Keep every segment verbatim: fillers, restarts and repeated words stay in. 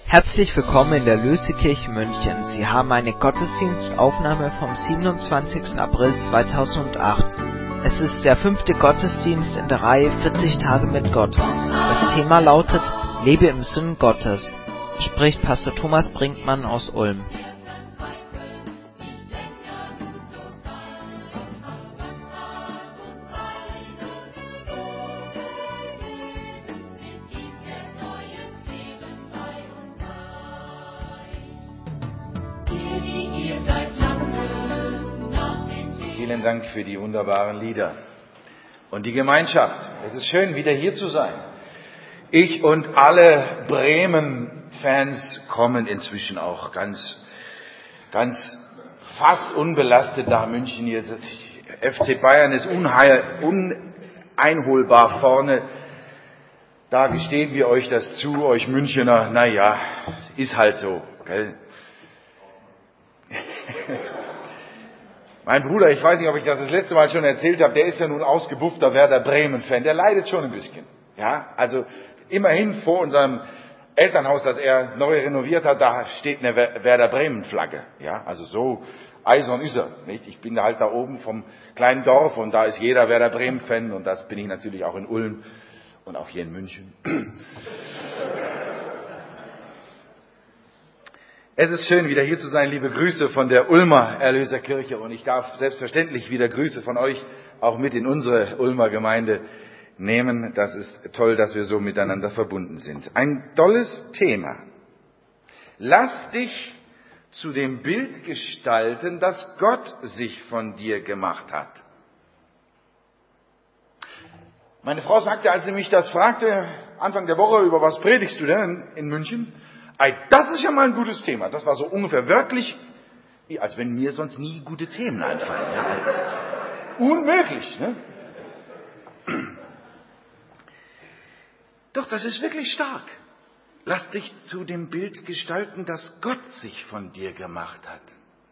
Herzlich willkommen in der Lösekirche München. Sie haben eine Gottesdienstaufnahme vom siebenundzwanzigsten April zweitausendacht. Es ist der fünfte Gottesdienst in der Reihe vierzig Tage mit Gott. Das Thema lautet: Lebe im Sinn Gottes. Spricht Pastor Thomas Brinkmann aus Ulm. Vielen Dank für die wunderbaren Lieder und die Gemeinschaft. Es ist schön, wieder hier zu sein. Ich und alle Bremen-Fans kommen inzwischen auch ganz, ganz fast unbelastet nach München. Hier ist F C Bayern ist unheil, uneinholbar vorne. Da gestehen wir euch das zu, euch Münchner. Naja, ist halt so, gell? Mein Bruder, ich weiß nicht, ob ich das das letzte Mal schon erzählt habe, der ist ja nun ausgebuffter Werder Bremen-Fan. Der leidet schon ein bisschen. Ja, also immerhin vor unserem Elternhaus, das er neu renoviert hat, da steht eine Werder Bremen-Flagge. Ja, also so eisern ist er, nicht? Ich bin halt da oben vom kleinen Dorf und da ist jeder Werder Bremen-Fan und das bin ich natürlich auch in Ulm und auch hier in München. Es ist schön, wieder hier zu sein. Liebe Grüße von der Ulmer Erlöserkirche und ich darf selbstverständlich wieder Grüße von euch auch mit in unsere Ulmer Gemeinde nehmen. Das ist toll, dass wir so miteinander verbunden sind. Ein tolles Thema. Lass dich zu dem Bild gestalten, das Gott sich von dir gemacht hat. Meine Frau sagte, als sie mich das fragte, Anfang der Woche, über was predigst du denn in München? Das ist ja mal ein gutes Thema. Das war so ungefähr wörtlich, als wenn mir sonst nie gute Themen einfallen. Ja. Unmöglich. Ne? Doch, das ist wirklich stark. Lass dich zu dem Bild gestalten, das Gott sich von dir gemacht hat.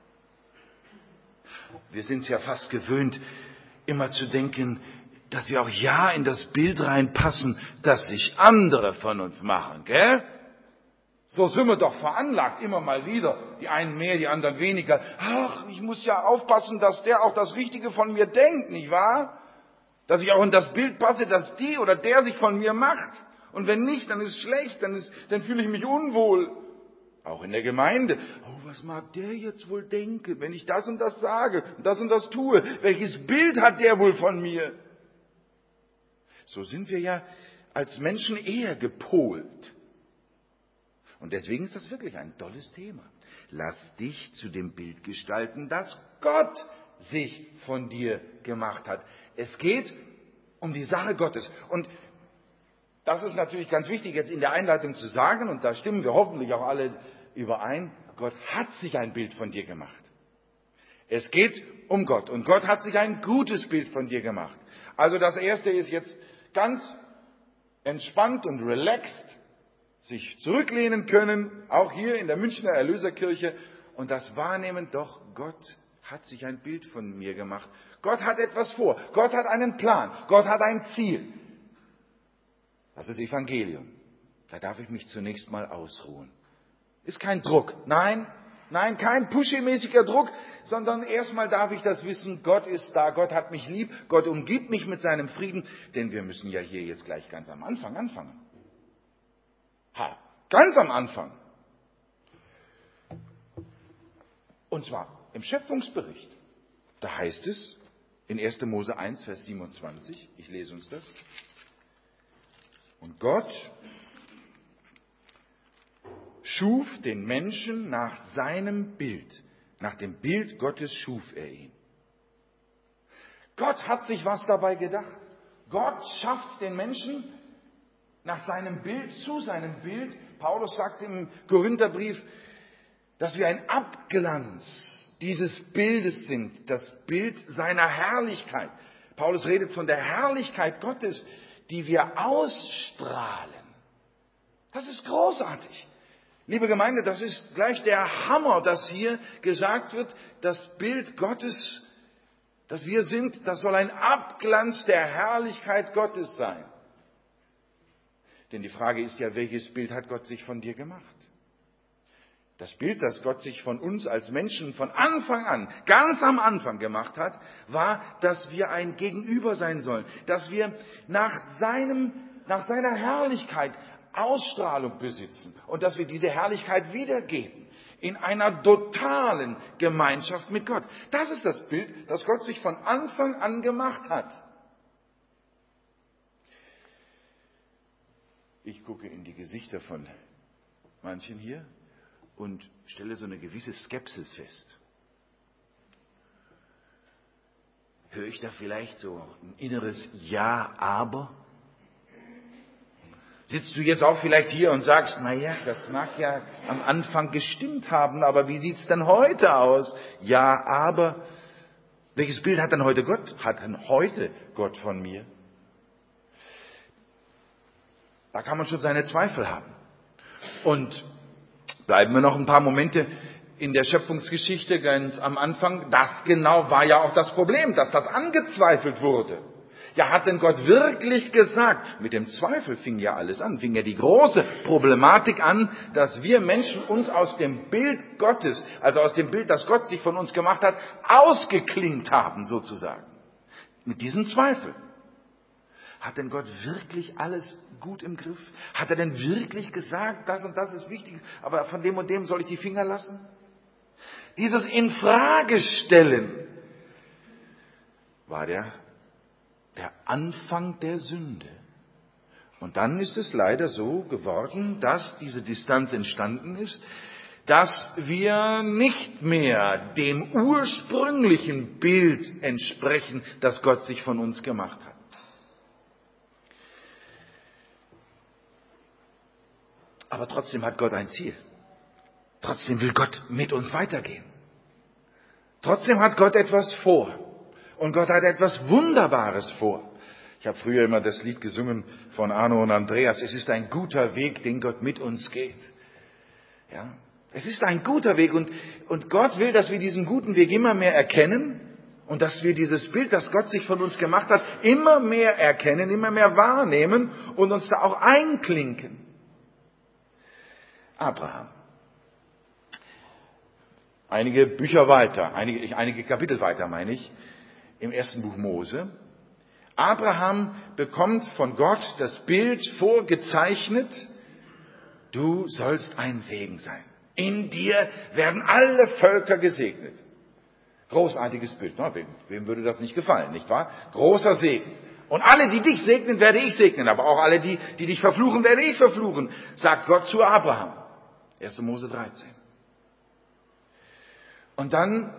Wir sind es ja fast gewöhnt, immer zu denken, dass wir auch ja in das Bild reinpassen, das sich andere von uns machen, gell? So sind wir doch veranlagt, immer mal wieder. Die einen mehr, die anderen weniger. Ach, ich muss ja aufpassen, dass der auch das Richtige von mir denkt, nicht wahr? Dass ich auch in das Bild passe, das die oder der sich von mir macht. Und wenn nicht, dann ist es schlecht, dann, ist, dann fühle ich mich unwohl. Auch in der Gemeinde. Oh, was mag der jetzt wohl denken, wenn ich das und das sage und das und das tue? Welches Bild hat der wohl von mir? So sind wir ja als Menschen eher gepolt. Und deswegen ist das wirklich ein tolles Thema. Lass dich zu dem Bild gestalten, das Gott sich von dir gemacht hat. Es geht um die Sache Gottes. Und das ist natürlich ganz wichtig, jetzt in der Einleitung zu sagen, und da stimmen wir hoffentlich auch alle überein, Gott hat sich ein Bild von dir gemacht. Es geht um Gott. Und Gott hat sich ein gutes Bild von dir gemacht. Also das Erste ist jetzt ganz entspannt und relaxed, sich zurücklehnen können, auch hier in der Münchner Erlöserkirche, und das wahrnehmen, doch, Gott hat sich ein Bild von mir gemacht. Gott hat etwas vor. Gott hat einen Plan. Gott hat ein Ziel. Das ist Evangelium. Da darf ich mich zunächst mal ausruhen. Ist kein Druck. Nein, nein, kein pushy-mäßiger Druck, sondern erstmal darf ich das wissen, Gott ist da, Gott hat mich lieb, Gott umgibt mich mit seinem Frieden, denn wir müssen ja hier jetzt gleich ganz am Anfang anfangen. Ha, ganz am Anfang. Und zwar im Schöpfungsbericht. Da heißt es in erster Mose eins, Vers siebenundzwanzig, ich lese uns das. Und Gott schuf den Menschen nach seinem Bild. Nach dem Bild Gottes schuf er ihn. Gott hat sich was dabei gedacht. Gott schafft den Menschen nach seinem Bild, zu seinem Bild. Paulus sagt im Korintherbrief, dass wir ein Abglanz dieses Bildes sind, das Bild seiner Herrlichkeit. Paulus redet von der Herrlichkeit Gottes, die wir ausstrahlen. Das ist großartig. Liebe Gemeinde, das ist gleich der Hammer, dass hier gesagt wird, das Bild Gottes, das wir sind, das soll ein Abglanz der Herrlichkeit Gottes sein. Denn die Frage ist ja, welches Bild hat Gott sich von dir gemacht? Das Bild, das Gott sich von uns als Menschen von Anfang an, ganz am Anfang gemacht hat, war, dass wir ein Gegenüber sein sollen, dass wir nach seinem, nach seiner Herrlichkeit Ausstrahlung besitzen und dass wir diese Herrlichkeit wiedergeben in einer totalen Gemeinschaft mit Gott. Das ist das Bild, das Gott sich von Anfang an gemacht hat. Ich gucke in die Gesichter von manchen hier und stelle so eine gewisse Skepsis fest. Höre ich da vielleicht so ein inneres Ja, aber? Sitzt du jetzt auch vielleicht hier und sagst, na ja, das mag ja am Anfang gestimmt haben, aber wie sieht's denn heute aus? Ja, aber. Welches Bild hat denn heute Gott? Hat denn heute Gott von mir? Da kann man schon seine Zweifel haben. Und bleiben wir noch ein paar Momente in der Schöpfungsgeschichte ganz am Anfang. Das genau war ja auch das Problem, dass das angezweifelt wurde. Ja, hat denn Gott wirklich gesagt? Mit dem Zweifel fing ja alles an, fing ja die große Problematik an, dass wir Menschen uns aus dem Bild Gottes, also aus dem Bild, das Gott sich von uns gemacht hat, ausgeklinkt haben sozusagen. Mit diesem Zweifel. Hat denn Gott wirklich alles gut im Griff? Hat er denn wirklich gesagt, das und das ist wichtig, aber von dem und dem soll ich die Finger lassen? Dieses Infragestellen war der, der Anfang der Sünde. Und dann ist es leider so geworden, dass diese Distanz entstanden ist, dass wir nicht mehr dem ursprünglichen Bild entsprechen, das Gott sich von uns gemacht hat. Aber trotzdem hat Gott ein Ziel. Trotzdem will Gott mit uns weitergehen. Trotzdem hat Gott etwas vor. Und Gott hat etwas Wunderbares vor. Ich habe früher immer das Lied gesungen von Arno und Andreas. Es ist ein guter Weg, den Gott mit uns geht. Ja, es ist ein guter Weg. Und, und Gott will, dass wir diesen guten Weg immer mehr erkennen. Und dass wir dieses Bild, das Gott sich von uns gemacht hat, immer mehr erkennen, immer mehr wahrnehmen und uns da auch einklinken. Abraham. Einige Bücher weiter, einige, einige Kapitel weiter meine ich, im ersten Buch Mose. Abraham bekommt von Gott das Bild vorgezeichnet, du sollst ein Segen sein. In dir werden alle Völker gesegnet. Großartiges Bild, ne? wem, wem würde das nicht gefallen, nicht wahr? Großer Segen. Und alle, die dich segnen, werde ich segnen, aber auch alle, die, die dich verfluchen, werde ich verfluchen, sagt Gott zu Abraham. erster Mose dreizehn. Und dann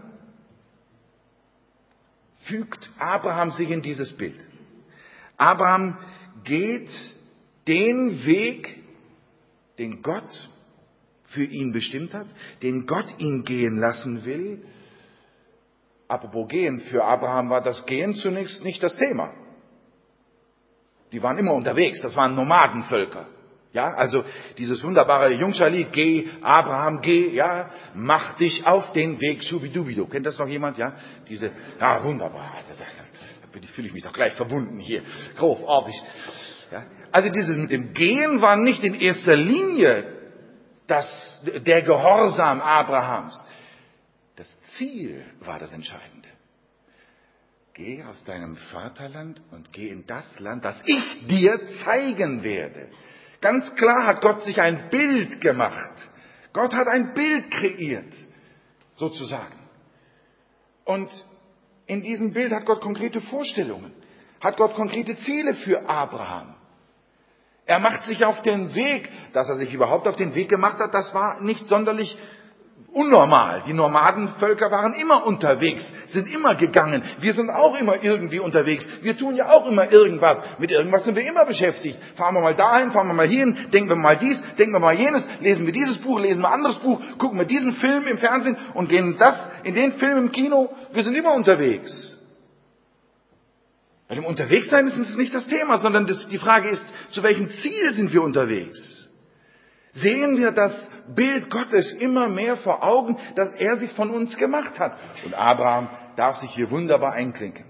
fügt Abraham sich in dieses Bild. Abraham geht den Weg, den Gott für ihn bestimmt hat, den Gott ihn gehen lassen will. Apropos gehen, für Abraham war das Gehen zunächst nicht das Thema. Die waren immer unterwegs, das waren Nomadenvölker. Ja, also dieses wunderbare Jungscha-Lied, geh, Abraham, geh, ja, mach dich auf den Weg, schubidubidu. Kennt das noch jemand, ja? Diese, ja, wunderbar, da, da, da fühle ich mich doch gleich verbunden hier, großartig. Ja? Also dieses mit dem Gehen war nicht in erster Linie das, der Gehorsam Abrahams. Das Ziel war das Entscheidende. Geh aus deinem Vaterland und geh in das Land, das ich dir zeigen werde. Ganz klar hat Gott sich ein Bild gemacht. Gott hat ein Bild kreiert, sozusagen. Und in diesem Bild hat Gott konkrete Vorstellungen, hat Gott konkrete Ziele für Abraham. Er macht sich auf den Weg, dass er sich überhaupt auf den Weg gemacht hat, das war nicht sonderlich unnormal. Die Nomadenvölker waren immer unterwegs, sind immer gegangen. Wir sind auch immer irgendwie unterwegs. Wir tun ja auch immer irgendwas. Mit irgendwas sind wir immer beschäftigt. Fahren wir mal dahin, fahren wir mal hierhin, denken wir mal dies, denken wir mal jenes, lesen wir dieses Buch, lesen wir ein anderes Buch, gucken wir diesen Film im Fernsehen und gehen das in den Film im Kino. Wir sind immer unterwegs. Bei dem Unterwegssein ist es nicht das Thema, sondern das, die Frage ist, zu welchem Ziel sind wir unterwegs? Sehen wir das Bild Gottes immer mehr vor Augen, dass er sich von uns gemacht hat. Und Abraham darf sich hier wunderbar einklinken.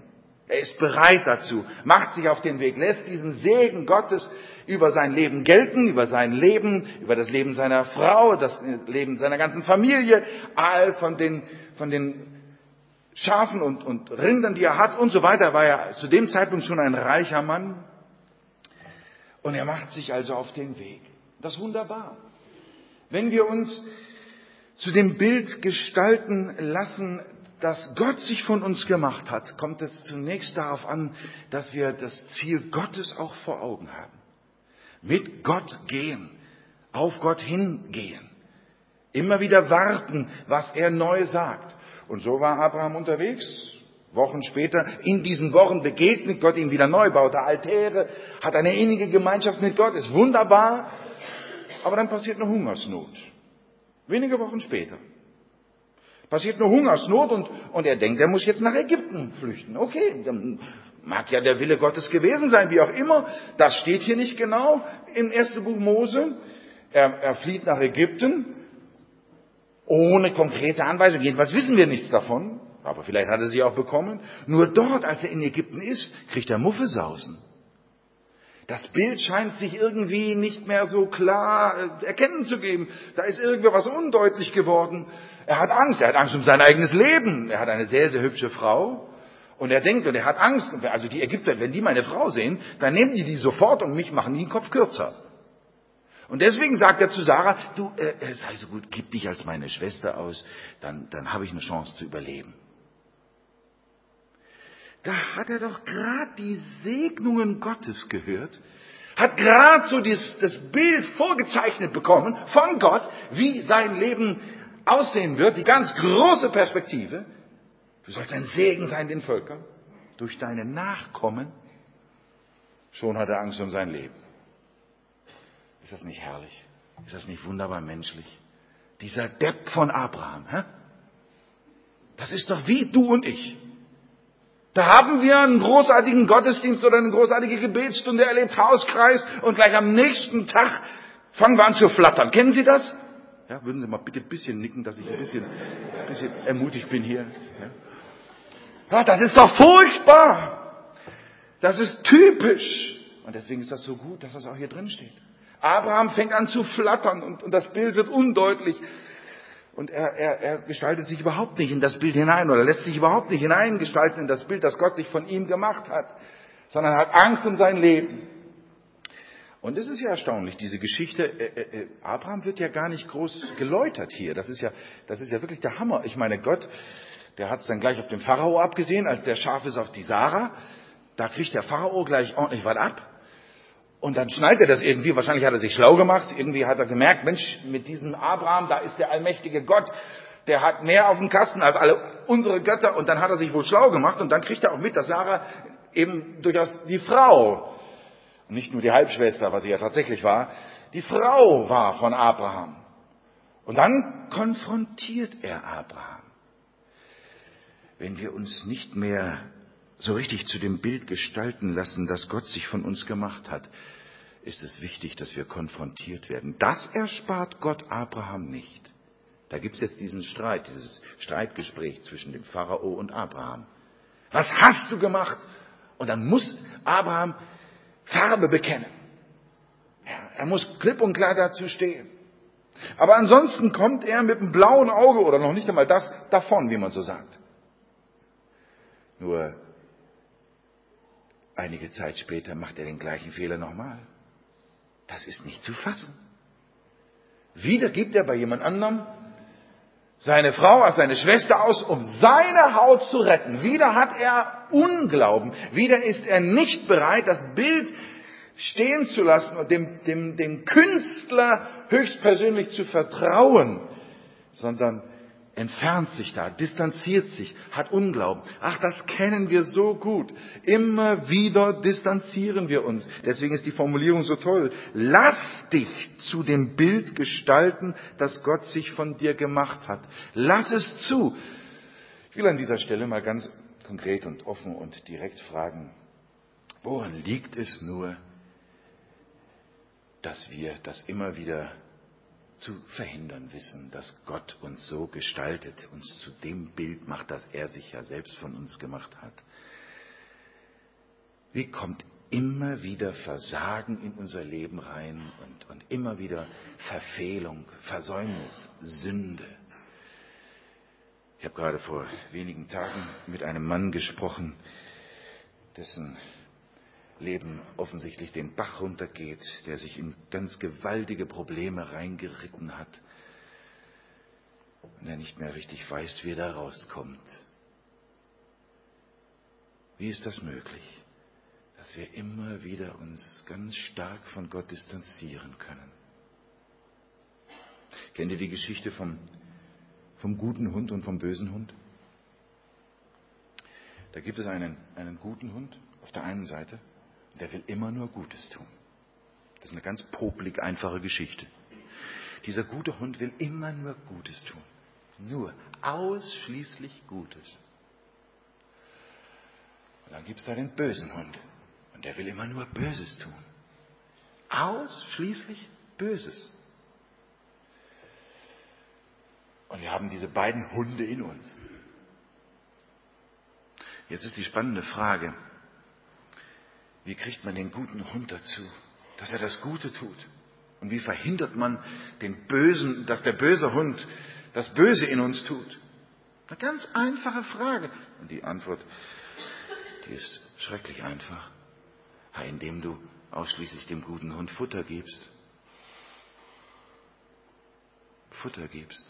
Er ist bereit dazu, macht sich auf den Weg, lässt diesen Segen Gottes über sein Leben gelten, über sein Leben, über das Leben seiner Frau, das Leben seiner ganzen Familie, all von den, von den Schafen und, und Rindern, die er hat und so weiter. Er war ja zu dem Zeitpunkt schon ein reicher Mann. Und er macht sich also auf den Weg. Das ist wunderbar. Wenn wir uns zu dem Bild gestalten lassen, dass Gott sich von uns gemacht hat, kommt es zunächst darauf an, dass wir das Ziel Gottes auch vor Augen haben. Mit Gott gehen, auf Gott hingehen, immer wieder warten, was er neu sagt. Und so war Abraham unterwegs. Wochen später, in diesen Wochen begegnet Gott ihm wieder neu, baut er Altäre, hat eine innige Gemeinschaft mit Gott, ist wunderbar. Aber dann passiert eine Hungersnot. Wenige Wochen später. Passiert eine Hungersnot und, und er denkt, er muss jetzt nach Ägypten flüchten. Okay, dann mag ja der Wille Gottes gewesen sein, wie auch immer. Das steht hier nicht genau im ersten Buch Mose. Er, er flieht nach Ägypten, ohne konkrete Anweisung. Jedenfalls wissen wir nichts davon, aber vielleicht hat er sie auch bekommen. Nur dort, als er in Ägypten ist, kriegt er Muffesausen. Das Bild scheint sich irgendwie nicht mehr so klar erkennen zu geben. Da ist irgendwas undeutlich geworden. Er hat Angst, er hat Angst um sein eigenes Leben. Er hat eine sehr, sehr hübsche Frau. Und er denkt, und er hat Angst, also die Ägypter, wenn die meine Frau sehen, dann nehmen die die sofort und mich machen die den Kopf kürzer. Und deswegen sagt er zu Sarah, du, äh, sei so gut, gib dich als meine Schwester aus, dann, dann habe ich eine Chance zu überleben. Da hat er doch gerade die Segnungen Gottes gehört, hat gerade so dieses, das Bild vorgezeichnet bekommen von Gott, wie sein Leben aussehen wird, die ganz große Perspektive. Du sollst ein Segen sein den Völkern, durch deine Nachkommen. Schon hat er Angst um sein Leben. Ist das nicht herrlich? Ist das nicht wunderbar menschlich? Dieser Depp von Abraham, hä? Das ist doch wie du und ich. Da haben wir einen großartigen Gottesdienst oder eine großartige Gebetsstunde erlebt, Hauskreis, und gleich am nächsten Tag fangen wir an zu flattern. Kennen Sie das? Ja, würden Sie mal bitte ein bisschen nicken, dass ich ein bisschen, ein bisschen ermutigt bin hier. Ja? Ja, das ist doch furchtbar. Das ist typisch. Und deswegen ist das so gut, dass das auch hier drin steht. Abraham fängt an zu flattern und, und das Bild wird undeutlich. Und er, er, er gestaltet sich überhaupt nicht in das Bild hinein oder lässt sich überhaupt nicht hineingestalten in das Bild, das Gott sich von ihm gemacht hat, sondern hat Angst um sein Leben. Und es ist ja erstaunlich, diese Geschichte, äh, äh, Abraham wird ja gar nicht groß geläutert hier. Das ist ja, das ist ja wirklich der Hammer. Ich meine, Gott, der hat es dann gleich auf den Pharao abgesehen, als der scharf ist auf die Sarah. Da kriegt der Pharao gleich ordentlich was ab. Und dann schnallt er das irgendwie, wahrscheinlich hat er sich schlau gemacht, irgendwie hat er gemerkt, Mensch, mit diesem Abraham, da ist der allmächtige Gott, der hat mehr auf dem Kasten als alle unsere Götter, und dann hat er sich wohl schlau gemacht und dann kriegt er auch mit, dass Sarah eben durchaus die Frau, nicht nur die Halbschwester, was sie ja tatsächlich war, die Frau war von Abraham. Und dann konfrontiert er Abraham. Wenn wir uns nicht mehr so richtig zu dem Bild gestalten lassen, das Gott sich von uns gemacht hat, ist es wichtig, dass wir konfrontiert werden. Das erspart Gott Abraham nicht. Da gibt es jetzt diesen Streit, dieses Streitgespräch zwischen dem Pharao und Abraham. Was hast du gemacht? Und dann muss Abraham Farbe bekennen. Ja, er muss klipp und klar dazu stehen. Aber ansonsten kommt er mit einem blauen Auge oder noch nicht einmal das davon, wie man so sagt. Nur einige Zeit später macht er den gleichen Fehler nochmal. Das ist nicht zu fassen. Wieder gibt er bei jemand anderem seine Frau als seine Schwester aus, um seine Haut zu retten. Wieder hat er Unglauben. Wieder ist er nicht bereit, das Bild stehen zu lassen und dem, dem, dem Künstler höchstpersönlich zu vertrauen, sondern entfernt sich da, distanziert sich, hat Unglauben. Ach, das kennen wir so gut. Immer wieder distanzieren wir uns. Deswegen ist die Formulierung so toll. Lass dich zu dem Bild gestalten, das Gott sich von dir gemacht hat. Lass es zu. Ich will an dieser Stelle mal ganz konkret und offen und direkt fragen, woran liegt es nur, dass wir das immer wieder zu verhindern wissen, dass Gott uns so gestaltet, uns zu dem Bild macht, das er sich ja selbst von uns gemacht hat. Wie kommt immer wieder Versagen in unser Leben rein und, und immer wieder Verfehlung, Versäumnis, Sünde. Ich habe gerade vor wenigen Tagen mit einem Mann gesprochen, dessen Leben offensichtlich den Bach runtergeht, der sich in ganz gewaltige Probleme reingeritten hat und der nicht mehr richtig weiß, wie er da rauskommt. Wie ist das möglich, dass wir immer wieder uns ganz stark von Gott distanzieren können? Kennt ihr die Geschichte vom, vom guten Hund und vom bösen Hund? Da gibt es einen, einen guten Hund auf der einen Seite, der will immer nur Gutes tun. Das ist eine ganz popelig einfache Geschichte. Dieser gute Hund will immer nur Gutes tun. Nur, ausschließlich Gutes. Und dann gibt es da den bösen Hund. Und der will immer nur Böses tun. Ausschließlich Böses. Und wir haben diese beiden Hunde in uns. Jetzt ist die spannende Frage, wie kriegt man den guten Hund dazu, dass er das Gute tut? Und wie verhindert man den Bösen, dass der böse Hund das Böse in uns tut? Eine ganz einfache Frage. Und die Antwort, die ist schrecklich einfach. Ja, indem du ausschließlich dem guten Hund Futter gibst. Futter gibst.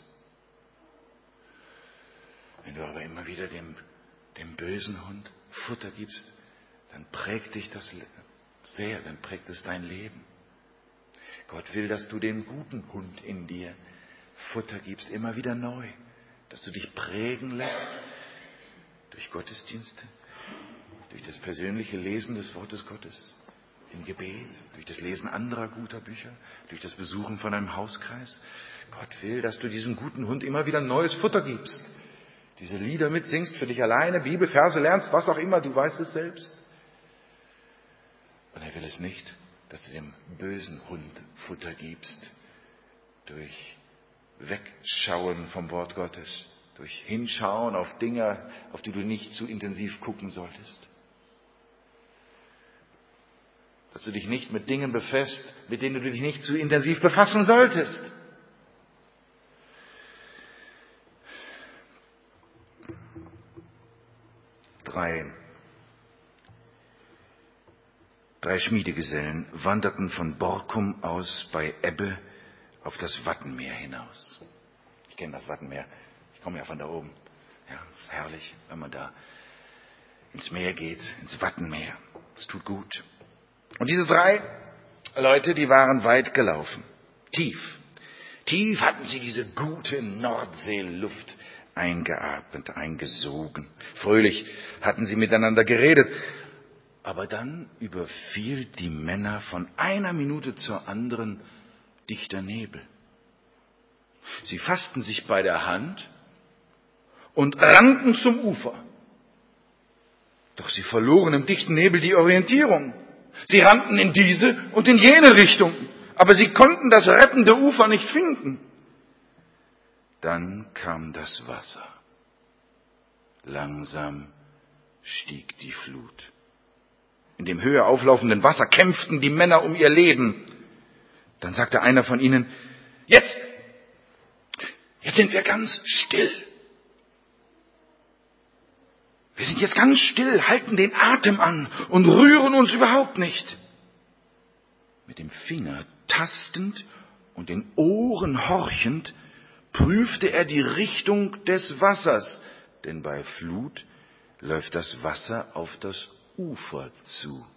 Wenn du aber immer wieder dem, dem bösen Hund Futter gibst, dann prägt dich das sehr, dann prägt es dein Leben. Gott will, dass du dem guten Hund in dir Futter gibst, immer wieder neu. Dass du dich prägen lässt durch Gottesdienste, durch das persönliche Lesen des Wortes Gottes, im Gebet, durch das Lesen anderer guter Bücher, durch das Besuchen von einem Hauskreis. Gott will, dass du diesem guten Hund immer wieder neues Futter gibst. Diese Lieder mitsingst für dich alleine, Bibelverse lernst, was auch immer, du weißt es selbst. Und er will es nicht, dass du dem bösen Hund Futter gibst, durch Wegschauen vom Wort Gottes, durch Hinschauen auf Dinge, auf die du nicht zu intensiv gucken solltest. Dass du dich nicht mit Dingen befasst, mit denen du dich nicht zu intensiv befassen solltest. Drei, drei Schmiedegesellen wanderten von Borkum aus bei Ebbe auf das Wattenmeer hinaus. Ich kenne das Wattenmeer. Ich komme ja von da oben. Ja, ist herrlich, wenn man da ins Meer geht, ins Wattenmeer. Es tut gut. Und diese drei Leute, die waren weit gelaufen. Tief. Tief hatten sie diese gute Nordseeluft eingeatmet, eingesogen. Fröhlich hatten sie miteinander geredet. Aber dann überfiel die Männer von einer Minute zur anderen dichter Nebel. Sie fassten sich bei der Hand und rannten zum Ufer. Doch sie verloren im dichten Nebel die Orientierung. Sie rannten in diese und in jene Richtung, aber sie konnten das rettende Ufer nicht finden. Dann kam das Wasser. Langsam stieg die Flut. In dem höher auflaufenden Wasser kämpften die Männer um ihr Leben. Dann sagte einer von ihnen, jetzt, jetzt sind wir ganz still. Wir sind jetzt ganz still, halten den Atem an und rühren uns überhaupt nicht. Mit dem Finger tastend und den Ohren horchend prüfte er die Richtung des Wassers, denn bei Flut läuft das Wasser auf das Ufer zu.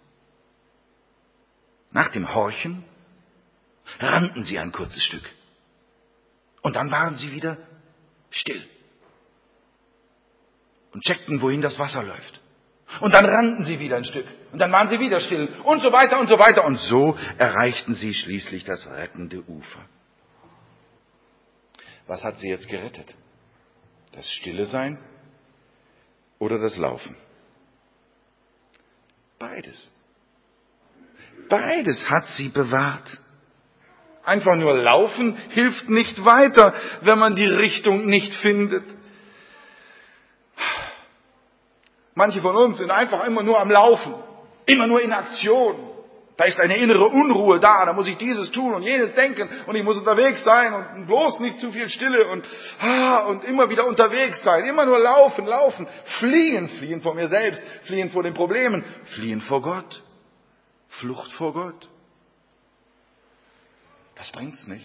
Nach dem Horchen rannten sie ein kurzes Stück. Und dann waren sie wieder still. Und checkten, wohin das Wasser läuft. Und dann rannten sie wieder ein Stück. Und dann waren sie wieder still. Und so weiter und so weiter. Und so erreichten sie schließlich das rettende Ufer. Was hat sie jetzt gerettet? Das Stille Sein oder das Laufen? Beides. Beides hat sie bewahrt. Einfach nur laufen hilft nicht weiter, wenn man die Richtung nicht findet. Manche von uns sind einfach immer nur am Laufen. Immer nur in Aktion. Da ist eine innere Unruhe da, da muss ich dieses tun und jenes denken und ich muss unterwegs sein und bloß nicht zu viel Stille und, ah, und immer wieder unterwegs sein, immer nur laufen, laufen, fliehen, fliehen vor mir selbst, fliehen vor den Problemen, fliehen vor Gott, Flucht vor Gott. Das bringt's nicht.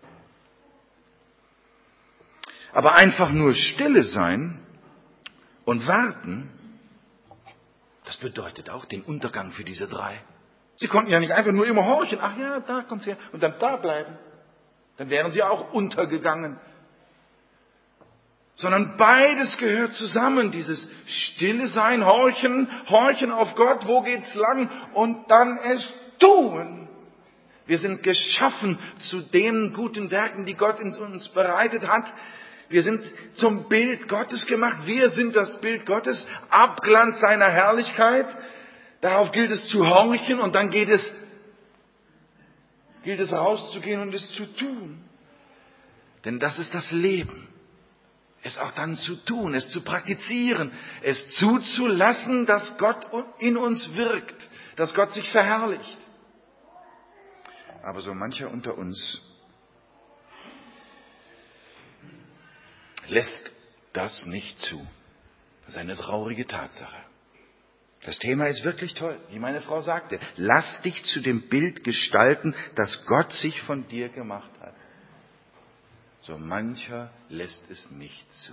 Aber einfach nur stille sein und warten, das bedeutet auch den Untergang für diese drei. Sie konnten ja nicht einfach nur immer horchen. Ach ja, da kommt's her. Und dann da bleiben. Dann wären sie auch untergegangen. Sondern beides gehört zusammen. Dieses stille sein, horchen, horchen auf Gott. Wo geht's lang? Und dann es tun. Wir sind geschaffen zu den guten Werken, die Gott in uns bereitet hat. Wir sind zum Bild Gottes gemacht. Wir sind das Bild Gottes. Abglanz seiner Herrlichkeit. Darauf gilt es zu horchen und dann geht es, gilt es rauszugehen und es zu tun. Denn das ist das Leben. Es auch dann zu tun, es zu praktizieren, es zuzulassen, dass Gott in uns wirkt, dass Gott sich verherrlicht. Aber so mancher unter uns lässt das nicht zu. Das ist eine traurige Tatsache. Das Thema ist wirklich toll, wie meine Frau sagte. Lass dich zu dem Bild gestalten, das Gott sich von dir gemacht hat. So mancher lässt es nicht zu.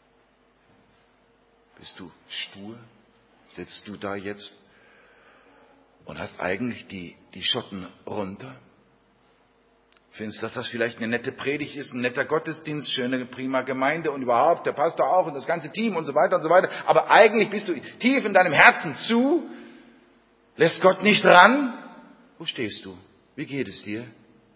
Bist du stur? Sitzt du da jetzt und hast eigentlich die, die Schotten runter? Findest, dass das vielleicht eine nette Predigt ist, ein netter Gottesdienst, schöne, prima Gemeinde und überhaupt, der Pastor auch und das ganze Team und so weiter und so weiter. Aber eigentlich bist du tief in deinem Herzen zu, lässt Gott nicht ran. Wo stehst du? Wie geht es dir?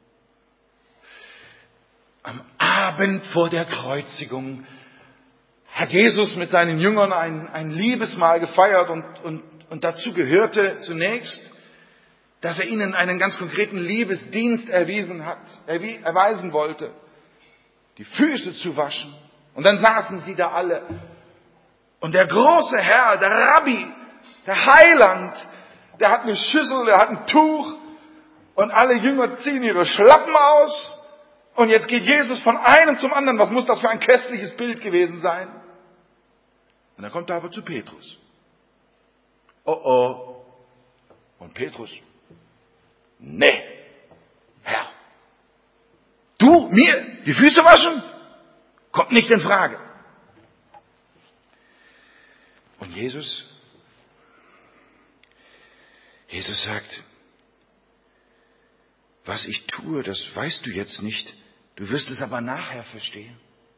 Am Abend vor der Kreuzigung hat Jesus mit seinen Jüngern ein, ein Liebesmahl gefeiert und, und, und dazu gehörte zunächst, dass er ihnen einen ganz konkreten Liebesdienst erwiesen hat, erweisen wollte, die Füße zu waschen. Und dann saßen sie da alle. Und der große Herr, der Rabbi, der Heiland, der hat eine Schüssel, der hat ein Tuch und alle Jünger ziehen ihre Schlappen aus. Und jetzt geht Jesus von einem zum anderen. Was muss das für ein köstliches Bild gewesen sein? Und dann kommt er aber zu Petrus. Oh oh. Und Petrus: Nee, Herr, du mir die Füße waschen? Kommt nicht in Frage. Und Jesus, Jesus sagt, was ich tue, das weißt du jetzt nicht, du wirst es aber nachher verstehen.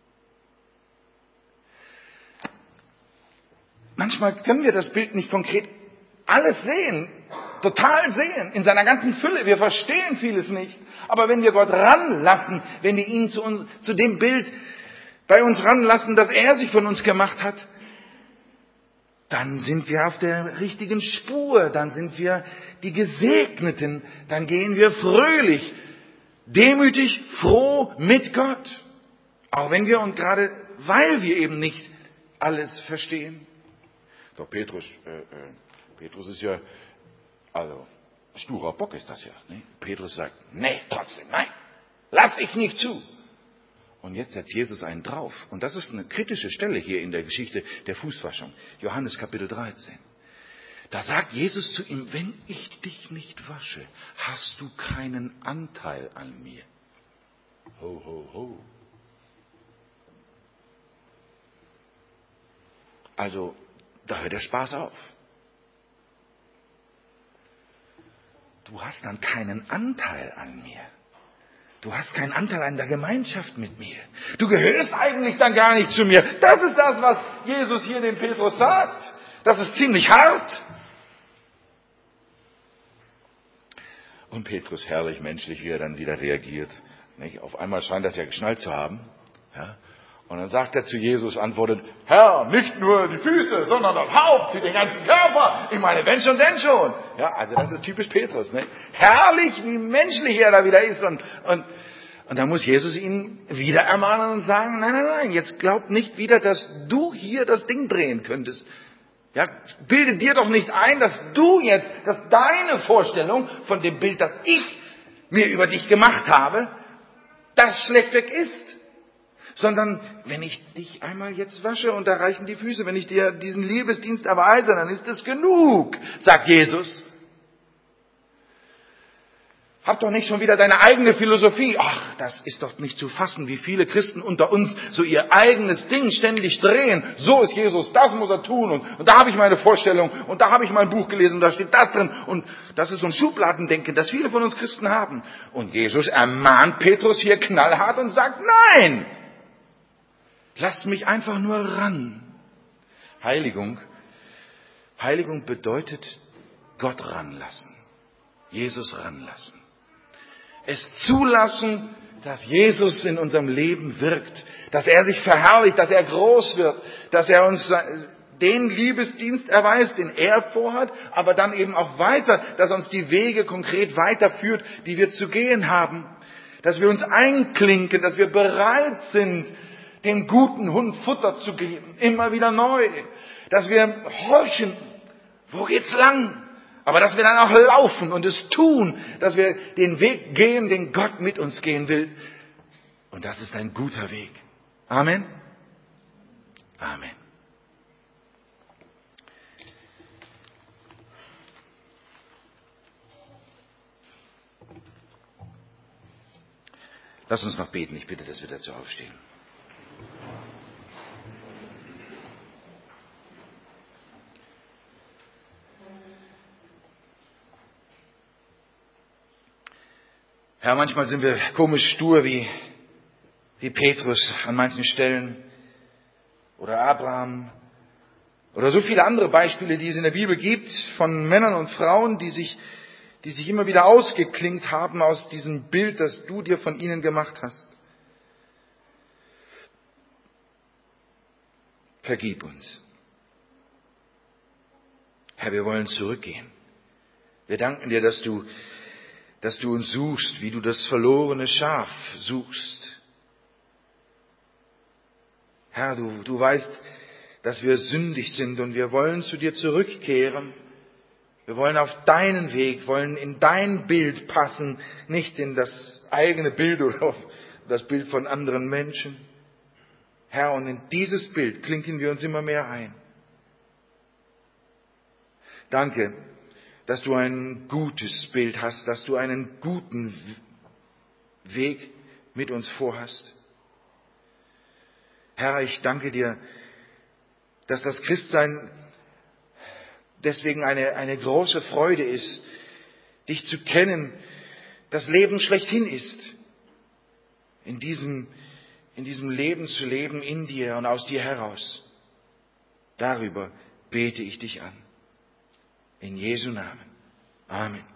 Manchmal können wir das Bild nicht konkret alles sehen, total sehen, in seiner ganzen Fülle. Wir verstehen vieles nicht. Aber wenn wir Gott ranlassen, wenn wir ihn zu, uns, zu dem Bild bei uns ranlassen, das er sich von uns gemacht hat, dann sind wir auf der richtigen Spur, dann sind wir die Gesegneten, dann gehen wir fröhlich, demütig, froh mit Gott. Auch wenn wir und gerade weil wir eben nicht alles verstehen. Doch Petrus, äh, äh, Petrus ist ja, also sturer Bock ist das ja. Ne? Petrus sagt, nee, trotzdem, nein, lass ich nicht zu. Und jetzt setzt Jesus einen drauf. Und das ist eine kritische Stelle hier in der Geschichte der Fußwaschung. Johannes Kapitel dreizehn. Da sagt Jesus zu ihm, wenn ich dich nicht wasche, hast du keinen Anteil an mir. Ho, ho, ho. Also, da hört der Spaß auf. Du hast dann keinen Anteil an mir. Du hast keinen Anteil an der Gemeinschaft mit mir. Du gehörst eigentlich dann gar nicht zu mir. Das ist das, was Jesus hier dem Petrus sagt. Das ist ziemlich hart. Und Petrus, herrlich menschlich, wie er dann wieder reagiert. Nicht? Auf einmal scheint das ja geschnallt zu haben. Ja? Und dann sagt er zu Jesus, antwortet, Herr, nicht nur die Füße, sondern das Haupt, den ganzen Körper. Ich meine, wenn schon, denn schon. Ja, also das ist typisch Petrus. Ne? Herrlich, wie menschlich er da wieder ist. Und, und, und da muss Jesus ihn wieder ermahnen und sagen, nein, nein, nein, jetzt glaub nicht wieder, dass du hier das Ding drehen könntest. Ja, bilde dir doch nicht ein, dass du jetzt, dass deine Vorstellung von dem Bild, das ich mir über dich gemacht habe, das schlechtweg ist. Sondern wenn ich dich einmal jetzt wasche und da reichen die Füße, wenn ich dir diesen Liebesdienst erweise, dann ist es genug, sagt Jesus. Hab doch nicht schon wieder deine eigene Philosophie. Ach, das ist doch nicht zu fassen, wie viele Christen unter uns so ihr eigenes Ding ständig drehen. So ist Jesus, das muss er tun. Und, und da habe ich meine Vorstellung und da habe ich mein Buch gelesen und da steht das drin. Und das ist so ein Schubladendenken, das viele von uns Christen haben. Und Jesus ermahnt Petrus hier knallhart und sagt, nein! Lass mich einfach nur ran. Heiligung, Heiligung bedeutet Gott ranlassen. Jesus ranlassen. Es zulassen, dass Jesus in unserem Leben wirkt, dass er sich verherrlicht, dass er groß wird, dass er uns den Liebesdienst erweist, den er vorhat, aber dann eben auch weiter, dass er uns die Wege konkret weiterführt, die wir zu gehen haben, dass wir uns einklinken, dass wir bereit sind, dem guten Hund Futter zu geben, immer wieder neu, dass wir horchen, wo geht's lang? Aber dass wir dann auch laufen und es tun, dass wir den Weg gehen, den Gott mit uns gehen will. Und das ist ein guter Weg. Amen. Amen. Lass uns noch beten. Ich bitte, dass wir dazu aufstehen. Herr, manchmal sind wir komisch stur wie, wie Petrus an manchen Stellen oder Abraham oder so viele andere Beispiele, die es in der Bibel gibt von Männern und Frauen, die sich, die sich immer wieder ausgeklinkt haben aus diesem Bild, das du dir von ihnen gemacht hast. Vergib uns. Herr, wir wollen zurückgehen. Wir danken dir, dass du dass du uns suchst, wie du das verlorene Schaf suchst. Herr, du, du weißt, dass wir sündig sind und wir wollen zu dir zurückkehren. Wir wollen auf deinen Weg, wollen in dein Bild passen, nicht in das eigene Bild oder das Bild von anderen Menschen. Herr, und in dieses Bild klinken wir uns immer mehr ein. Danke, dass du ein gutes Bild hast, dass du einen guten Weg mit uns vorhast. Herr, ich danke dir, dass das Christsein deswegen eine, eine große Freude ist, dich zu kennen, das Leben schlechthin ist, in diesem, in diesem Leben zu leben, in dir und aus dir heraus. Darüber bete ich dich an. In Jesu Namen. Amen.